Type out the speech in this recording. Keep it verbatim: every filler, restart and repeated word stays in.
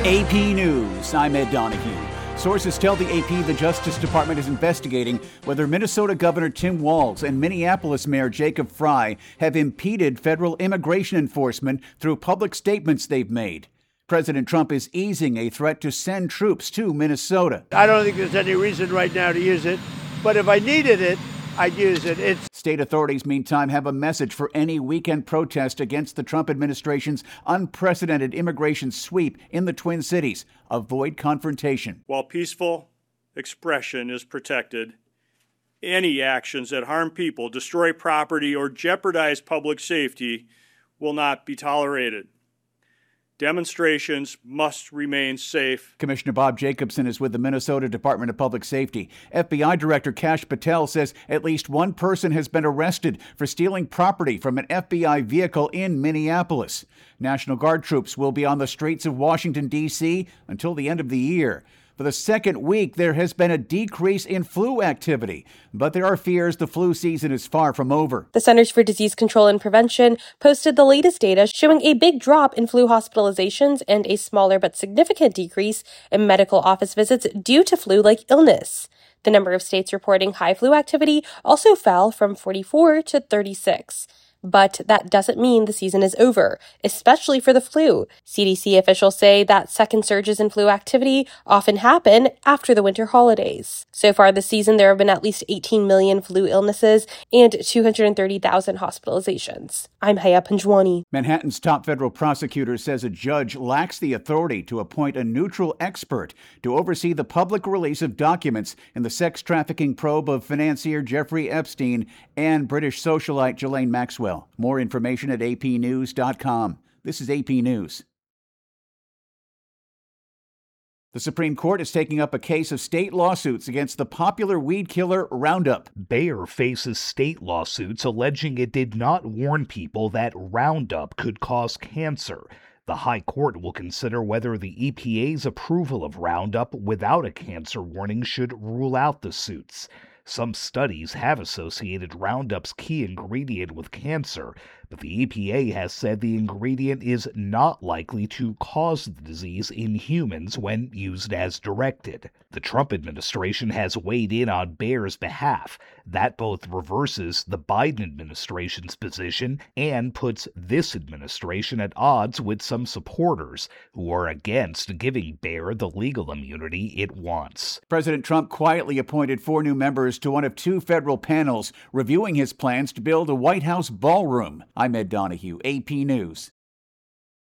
A P News, I'm Ed Donahue. Sources tell the A P the Justice Department is investigating whether Minnesota Governor Tim Walz and Minneapolis Mayor Jacob Frey have impeded federal immigration enforcement through public statements they've made. President Trump is easing a threat to send troops to Minnesota. I don't think there's any reason right now to use it, but if I needed it, I'd use it. It's State authorities, meantime, have a message for any weekend protest against the Trump administration's unprecedented immigration sweep in the Twin Cities. Avoid confrontation. While peaceful expression is protected, any actions that harm people, destroy property, or jeopardize public safety will not be tolerated. Demonstrations must remain safe. Commissioner Bob Jacobson is with the Minnesota Department of Public Safety. F B I Director Kash Patel says at least one person has been arrested for stealing property from an F B I vehicle in Minneapolis. National Guard troops will be on the streets of Washington, D C until the end of the year. For the second week, there has been a decrease in flu activity, but there are fears the flu season is far from over. The Centers for Disease Control and Prevention posted the latest data showing a big drop in flu hospitalizations and a smaller but significant decrease in medical office visits due to flu-like illness. The number of states reporting high flu activity also fell from forty-four to thirty-six. But that doesn't mean the season is over, especially for the flu. C D C officials say that second surges in flu activity often happen after the winter holidays. So far this season, there have been at least eighteen million flu illnesses and two hundred thirty thousand hospitalizations. I'm Haya Panjwani. Manhattan's top federal prosecutor says a judge lacks the authority to appoint a neutral expert to oversee the public release of documents in the sex trafficking probe of financier Jeffrey Epstein and British socialite Ghislaine Maxwell. More information at A P news dot com. This is A P News. The Supreme Court is taking up a case of state lawsuits against the popular weed killer Roundup. Bayer faces state lawsuits alleging it did not warn people that Roundup could cause cancer. The High Court will consider whether the E P A's approval of Roundup without a cancer warning should rule out the suits. Some studies have associated Roundup's key ingredient with cancer, but the E P A has said the ingredient is not likely to cause the disease in humans when used as directed. The Trump administration has weighed in on Bayer's behalf. That both reverses the Biden administration's position and puts this administration at odds with some supporters who are against giving Bayer the legal immunity it wants. President Trump quietly appointed four new members to one of two federal panels reviewing his plans to build a White House ballroom. I'm Ed Donahue, A P News.